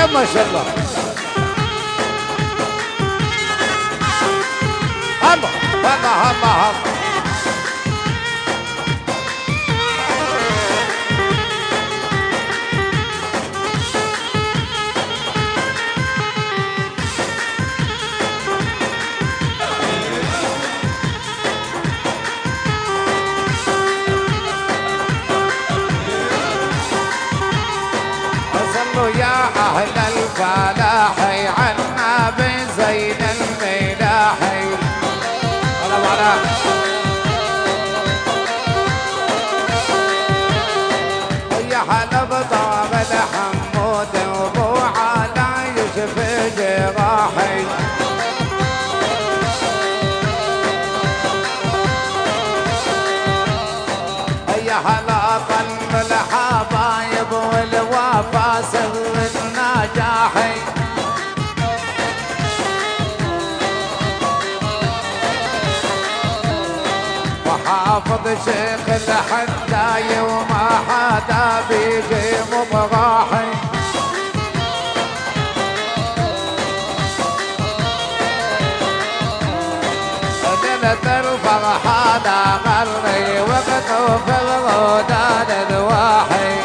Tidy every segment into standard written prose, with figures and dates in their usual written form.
ما شاء الله. هلا هلا هلا هلا. يا أهل الفلاح عنا بزين الملاح. يا هلا بطاب الحمود وابو علا يشف جراحي. يا هلا طلب الحبايب والوفا سر النجاحي. وحافظ شيخ الحداي وما حدا بيجي مطراحي. ليلة الفرح هذا غري وقته في الغدان دواحي.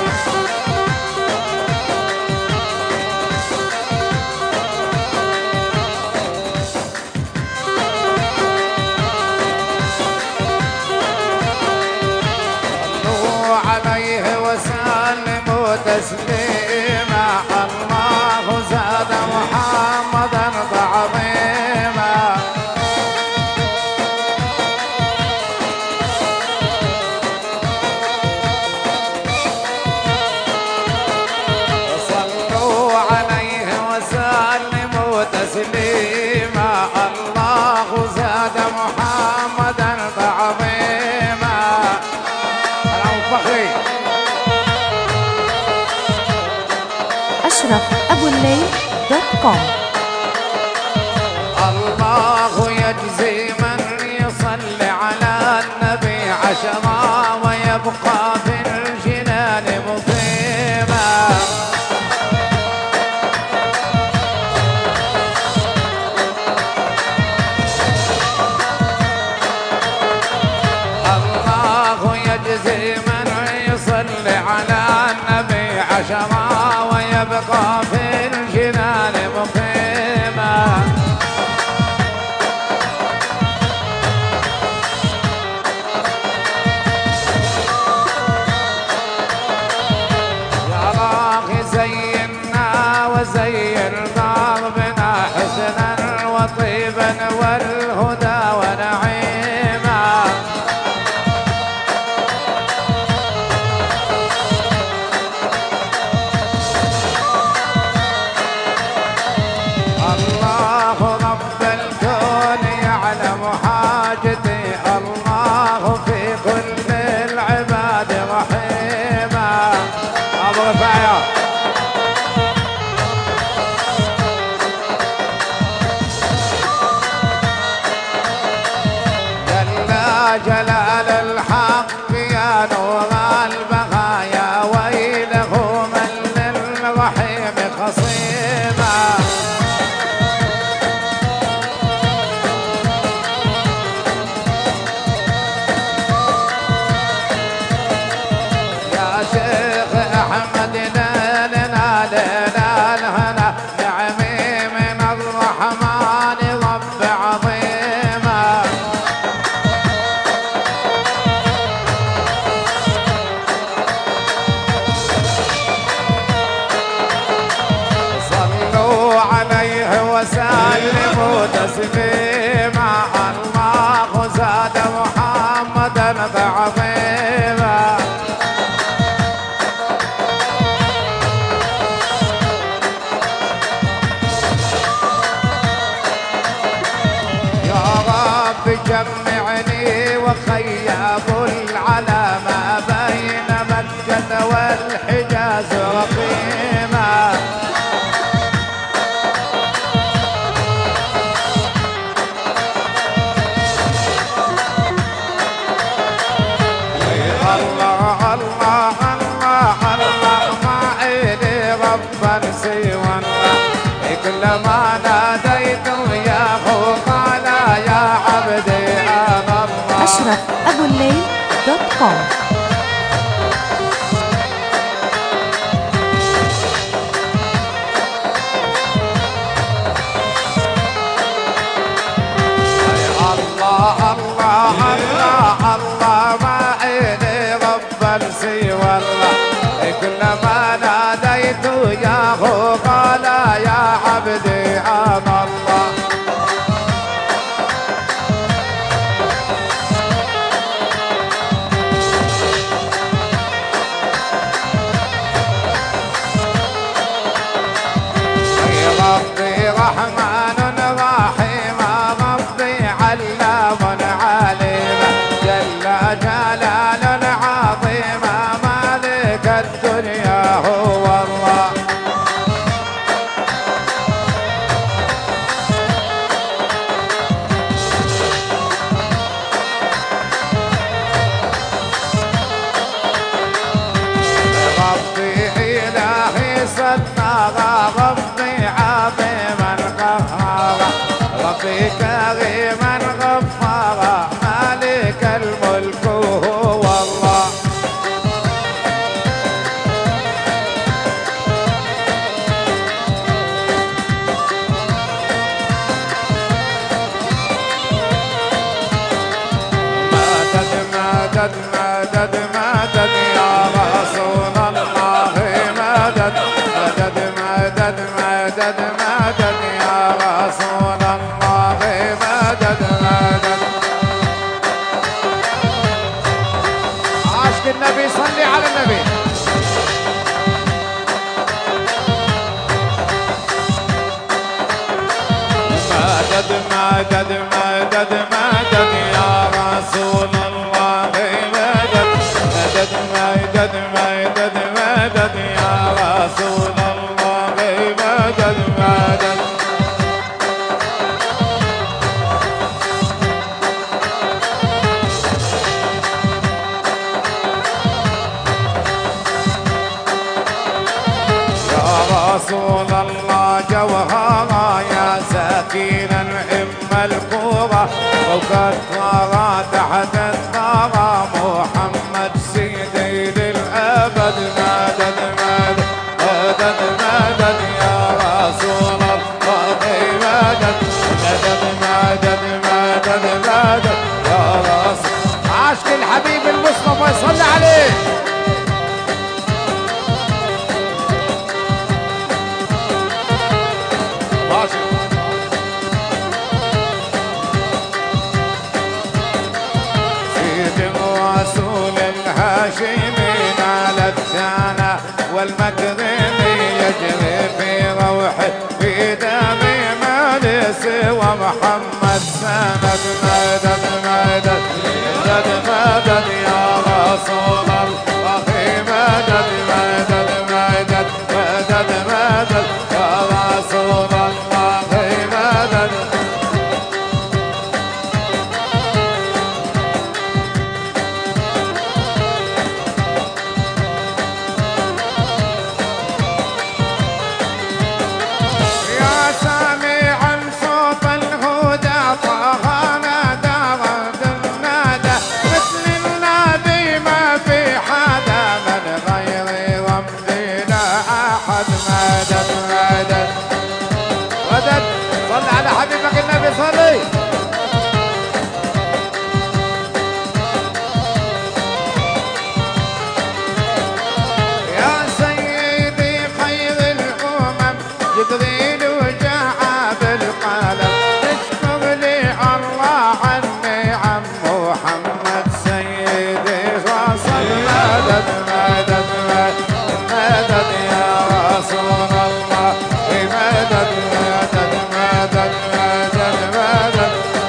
صلوا عليه وسلموا تسليما. الله زاد محمدا تعظيما. تسليما. الله زاد محمدا تعظيما. فخري أشرف أبو الليل.com. الله يجزي من يصلي على النبي عشرا ويبقى في الجنان مقيما. على النبي عشرا ويبقى في الجنان مقيما. يا راقي زينا وزين ضربنا حسنا وطيبا والهدى ونعيما. الله في كل العباد رحيما. أبو رفاعة جل جلال الحق يا نور البقايا. ويله من للرحيم خصيما. وسلموا تسليما. الله زاد محمدا تعظيما. يا رب جمعني وخيب العلامة بين مكة والحجاز رقيما. الله الله الله الله ما إلي ربا سوى صلي على النبي. مدد مدد مدد مدد يا رسول الله مدد مدد مدد مدد مدد يا رسول الله مدد مدد رسول الله جوهرا يا سكينا ام القرى فوق الثرى تحت الثرى محمد سيدي للابد مدد مدد مدد مدد يا رسول الله مدد مدد مدد مدد مدد يا رسول عاشق الحبيب المصطفى صل عليه. رسول الهاشمين على الثانا والمكرمي يجري في روحي في دمي ما لي سوى محمد سند مدد مدد مدد مدد يا رسول الله مدد مدد مدد مدد مدد يا رسول الله مدد صل على حبيبك النبي صلي. يا سيدي خير الامم جبريل وجاء بالقلم اشكر لي الله عن نعم محمد سيدي فصل مدد مدد مدد يا رسول الله مدد مدد مدد مدد مدد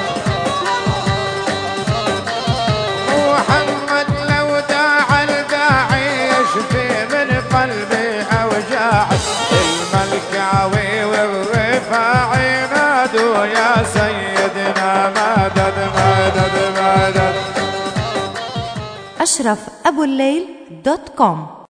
محمد لو داعى الداعي يشفي من قلبي اوجاعي الملكاوي والرفاعي نادوا يا سيدنا مدد مدد مدد. أشرف أبو الليل .com